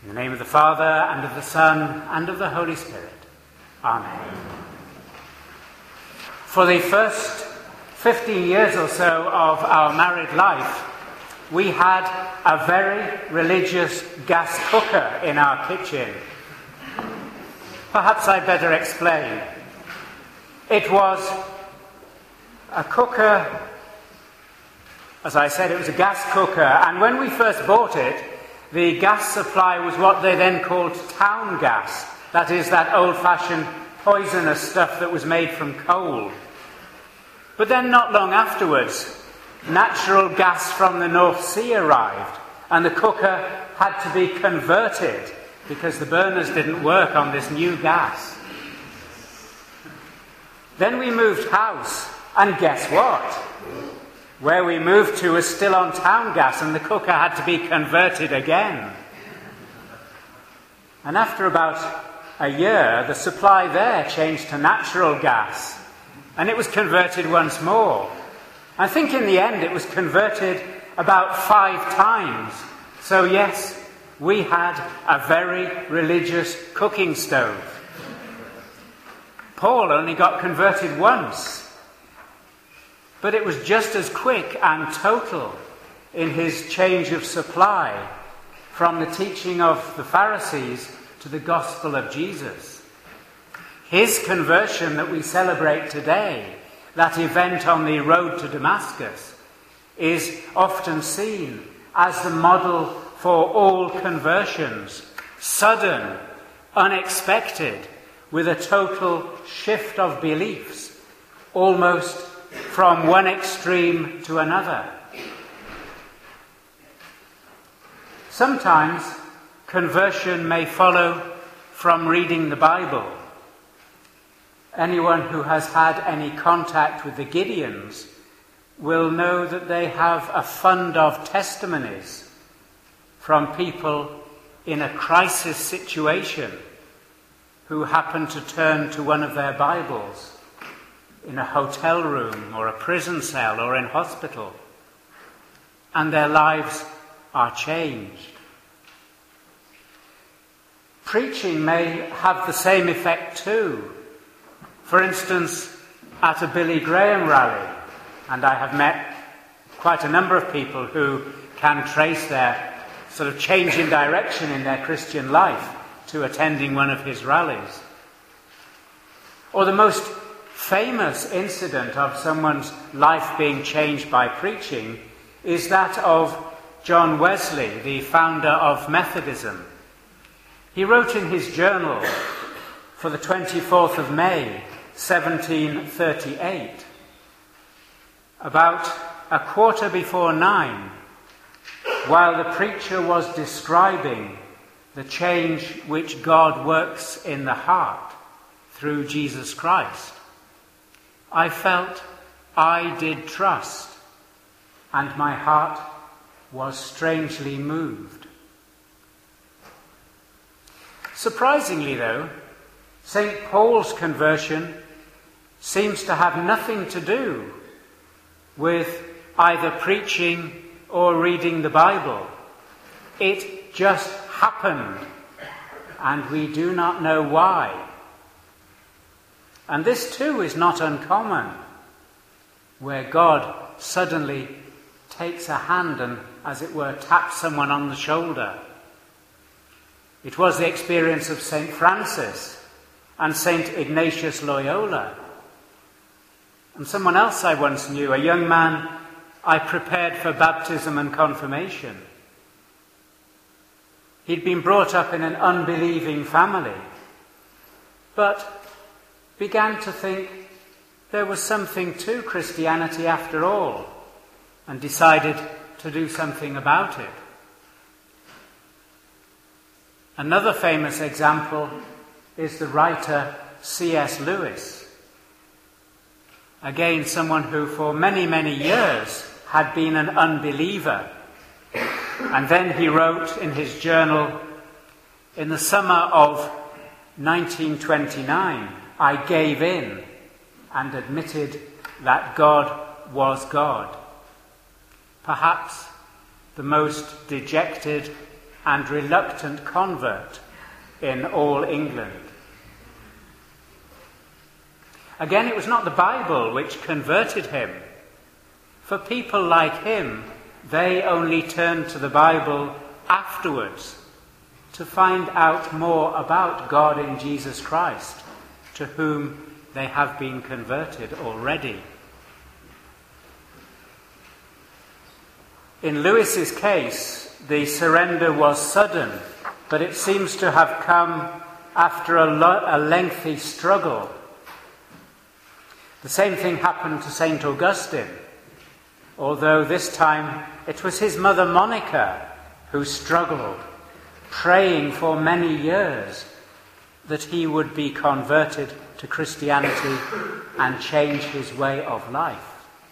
In the name of the Father, and of the Son, and of the Holy Spirit. Amen. For the first 15 years or so of our married life, we had a very religious gas cooker in our kitchen. Perhaps I'd better explain. It was a cooker, as I said, it was a gas cooker, and when we first bought it, the gas supply was what they then called town gas. That is, that old-fashioned poisonous stuff that was made from coal. But then not long afterwards, natural gas from the North Sea arrived, and the cooker had to be converted because the burners didn't work on this new gas. Then we moved house, and guess what? Where we moved to was still on town gas, and the cooker had to be converted again. And after about a year, the supply there changed to natural gas, and it was converted once more. I think in the end it was converted about 5 times. So yes, we had a very religious cooking stove. Paul only got converted once, but it was just as quick and total in his change of supply from the teaching of the Pharisees to the gospel of Jesus. His conversion that we celebrate today, that event on the road to Damascus, is often seen as the model for all conversions, sudden, unexpected, with a total shift of beliefs, almost from one extreme to another. Sometimes conversion may follow from reading the Bible. Anyone who has had any contact with the Gideons will know that they have a fund of testimonies from people in a crisis situation who happen to turn to one of their Bibles in a hotel room or a prison cell or in hospital, and their lives are changed. Preaching may have the same effect too. For instance, at a Billy Graham rally, and I have met quite a number of people who can trace their sort of change in direction in their Christian life to attending one of his rallies. Or the most famous incident of someone's life being changed by preaching is that of John Wesley, the founder of Methodism. He wrote in his journal for the 24th of May, 1738, about 9:15, while the preacher was describing the change which God works in the heart through Jesus Christ, I felt I did trust, and my heart was strangely moved. Surprisingly, though, St. Paul's conversion seems to have nothing to do with either preaching or reading the Bible. It just happened, and we do not know why. And this too is not uncommon, where God suddenly takes a hand and, as it were, taps someone on the shoulder. It was the experience of St. Francis and St. Ignatius Loyola. And someone else I once knew, a young man I prepared for baptism and confirmation. He'd been brought up in an unbelieving family, but began to think there was something to Christianity after all, and decided to do something about it. Another famous example is the writer C.S. Lewis. Again, someone who for many, many years had been an unbeliever. And then he wrote in his journal, in the summer of 1929, I gave in and admitted that God was God. Perhaps the most dejected and reluctant convert in all England. Again, it was not the Bible which converted him. For people like him, they only turned to the Bible afterwards to find out more about God in Jesus Christ, to whom they have been converted already. In Lewis's case, the surrender was sudden, but it seems to have come after a lengthy struggle. The same thing happened to St. Augustine, although this time it was his mother Monica who struggled, praying for many years that he would be converted to Christianity and change his way of life.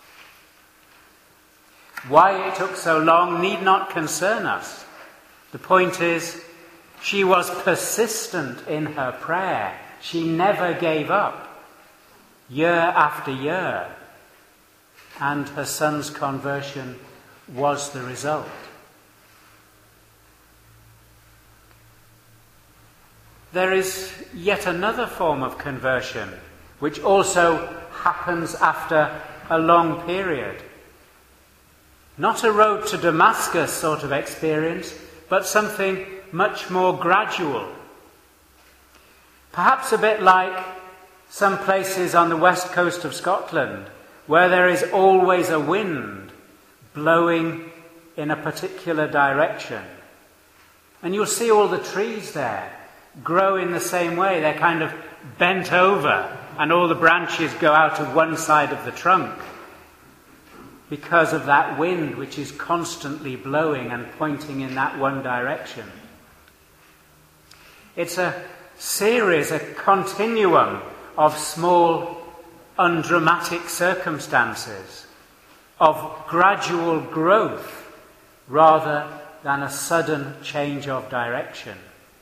Why it took so long need not concern us. The point is, she was persistent in her prayer. She never gave up, year after year, and her son's conversion was the result. There is yet another form of conversion, which also happens after a long period. Not a road to Damascus sort of experience, but something much more gradual. Perhaps a bit like some places on the west coast of Scotland, where there is always a wind blowing in a particular direction. And you'll see all the trees there grow in the same way. They're kind of bent over, and all the branches go out of one side of the trunk because of that wind which is constantly blowing and pointing in that one direction. It's a series, a continuum of small, undramatic circumstances, of gradual growth rather than a sudden change of direction.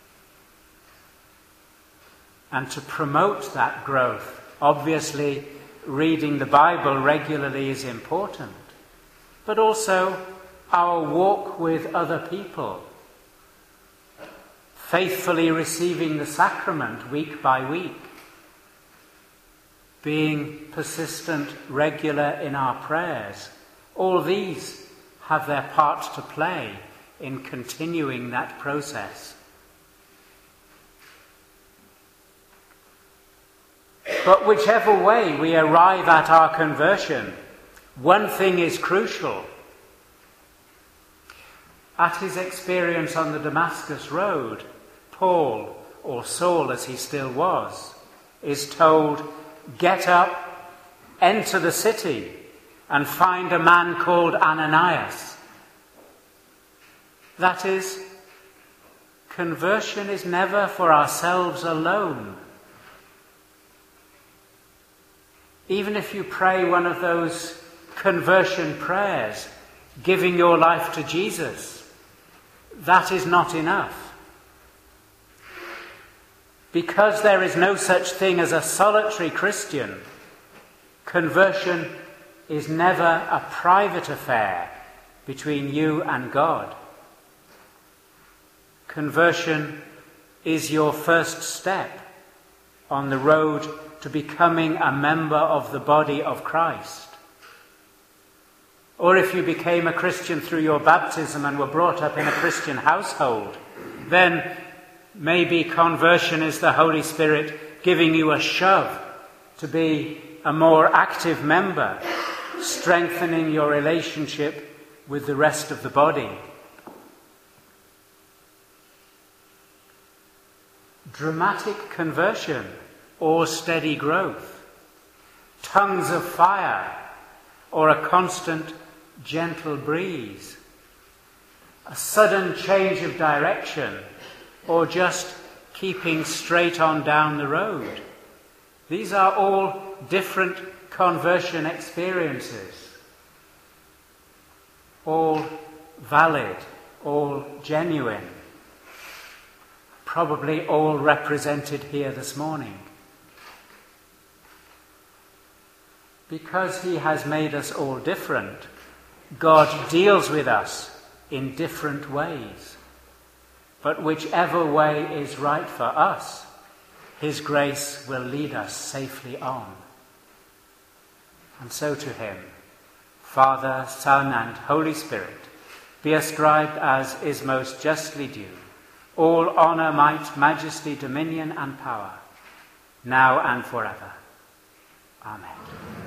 And to promote that growth, obviously reading the Bible regularly is important, but also our walk with other people, faithfully receiving the sacrament week by week, being persistent, regular in our prayers. All these have their part to play in continuing that process. But whichever way we arrive at our conversion, one thing is crucial. At his experience on the Damascus Road, Paul, or Saul as he still was, is told, "Get up, enter the city, and find a man called Ananias." That is, conversion is never for ourselves alone. Even if you pray one of those conversion prayers, giving your life to Jesus, that is not enough. Because there is no such thing as a solitary Christian, conversion is never a private affair between you and God. Conversion is your first step on the road to becoming a member of the body of Christ. Or if you became a Christian through your baptism and were brought up in a Christian household, then maybe conversion is the Holy Spirit giving you a shove to be a more active member, strengthening your relationship with the rest of the body. Dramatic conversion or steady growth, tongues of fire or a constant gentle breeze, a sudden change of direction or just keeping straight on down the road. These are all different conversion experiences, all valid, all genuine, probably all represented here this morning. Because he has made us all different, God deals with us in different ways. but whichever way is right for us, his grace will lead us safely on. And so to him, Father, Son, and Holy Spirit, be ascribed as is most justly due, all honour, might, majesty, dominion, and power, now and forever. Amen.